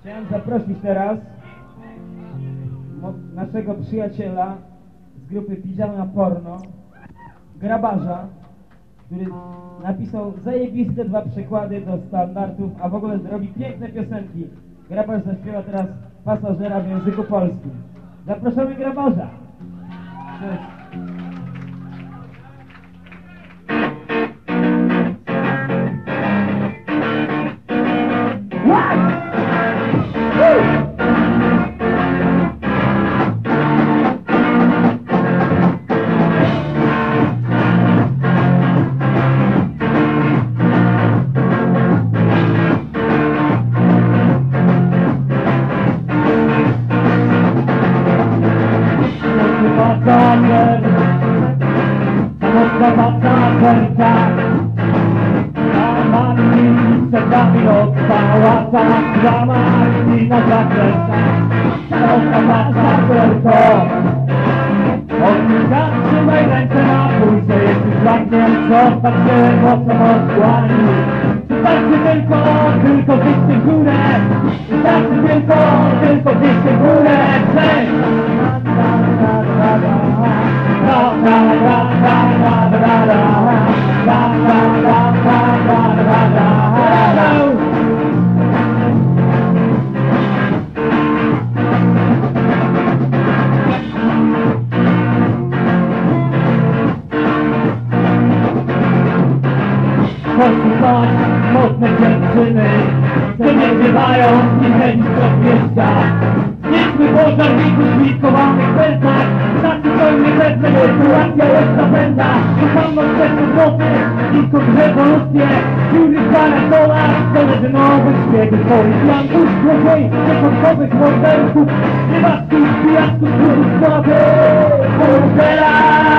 Chciałem zaprosić teraz naszego przyjaciela z grupy Pijama Porno, Grabarza, który napisał zajebiste 2 przekłady do standardów, a w ogóle robi piękne piosenki. Grabarz zaśpiewa teraz Pasażera w języku polskim. Zapraszamy Grabarza! Cześć. Pasażerka, a mami sekami odstała za mami na zakręta. Szanowna pasażerko, zatrzymaj ręce na pulsie, jeśli złamnięto, patrzę mocno odkłani. Wystarczy tylko wyjść w górę, wystarczy tylko wyjść w górę. Cześć! Posłuchać mocne dziewczyny, co nie wzywają i chęć do miejsca. Niezły pożarników w zmitkowanych pętlach, zacytujmy pewne sytuacja jest napędza. Kochano przed złoty i kot rewolucję, dziury w parasolach, koledzy nowych szpiegów, policjantów, złodziei, początkowych morderców, niewastków, pijasków, których słaby, portela.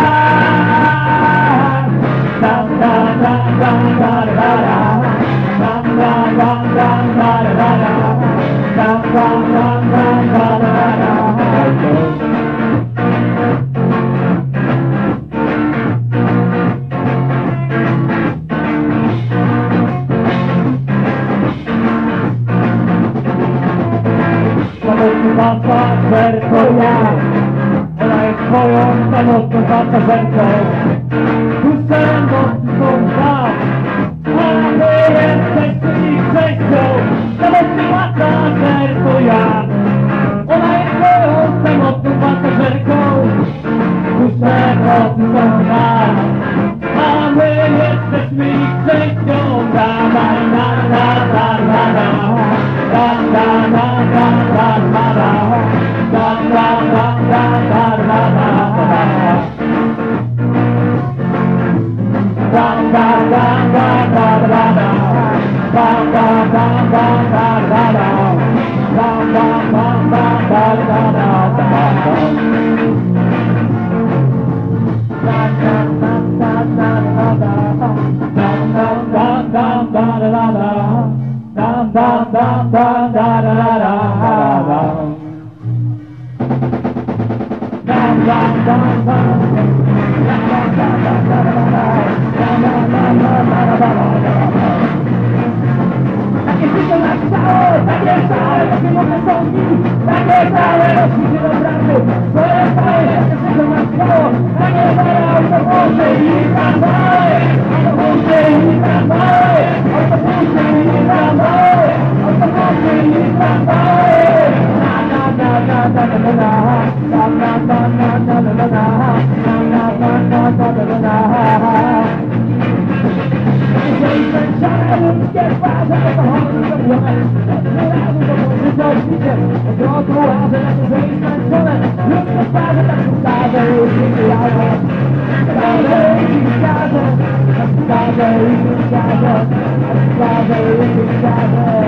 Pasażer to ja, ona jest twoją samotną pasażerką. Puszczę mocno was, a wy jesteście ich częścią. Samotny pasażer to ja, ona jest twoją samotną pasażerką. Puszczę mocno was, a my jesteśmy ich częścią. Dawaj takie życie nastało, takie całe, takie mogę sądzić, takie całe rozliczy do pracy. To jest całe, takie życie nastało, takie całe autobusy i tramwaje, autobusy i tramwaje, autobusy i tramwaje, autobusy i tramwaje. Jeżeli zmęczone ludzkie twarze alkoholem zrobione, wyrazu do mądrzy dojdziecie, od roku łażę na to, że jest zmęczone ludzkie twarze, tak ustawę już nie wyjadę. Ustawę i wyjadę, ustawę i wyjadę, ustawę i wyjadę.